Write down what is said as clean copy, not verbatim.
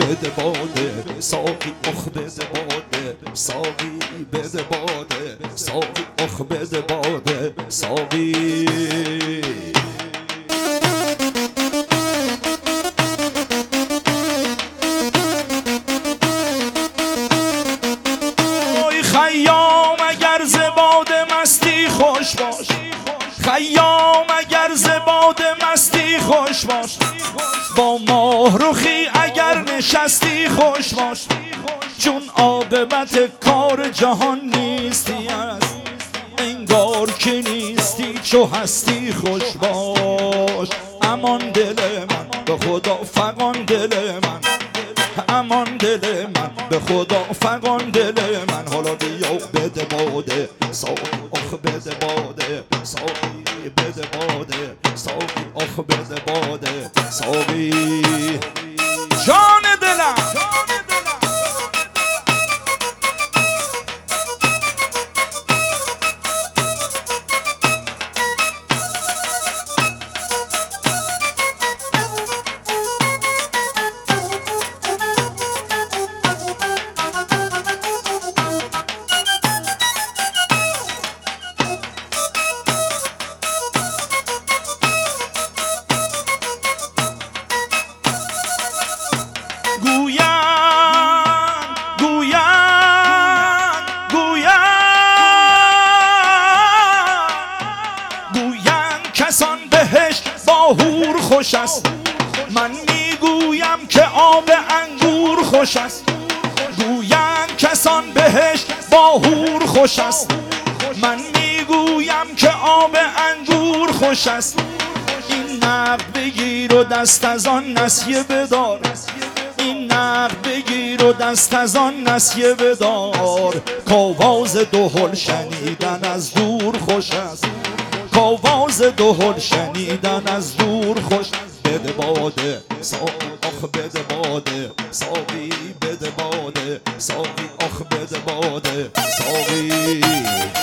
بده باده ساقی آخ بده باده ساقی بده باده ساقی آخ بده باده ساقی خیام اگر ز باده مستی خوش باش خیام اگر ز باده مستی خوش باش با ماه رخی اگر نشستی خوش باش چون عاقبت کار جهان نیستی است انگار که نیستی چو هستی خوش باش امان دل من به خدا فغان دل من امان دل من به خدا فغان دل من حالا بیا بده باده ساقی آخ بده باده ساقی بده باده ساقی آخ بده باده ساقی جان دلم کسان بهشت با حور خوش است من میگویم که آب انگور خوش است گویند کسان بهشت با حور خوش است من میگویم که آب انگور خوش است این نقد بگیر و دست از آن نسیه بدار این نقد بگیر و دست از آن نسیه بدار کاواز دهل شنیدن از دور خوش است کاواز دهل شنیدن از دور خوش بده باده ساقی آخ بده باده ساقی بده باده ساقی آخ بده باده ساقی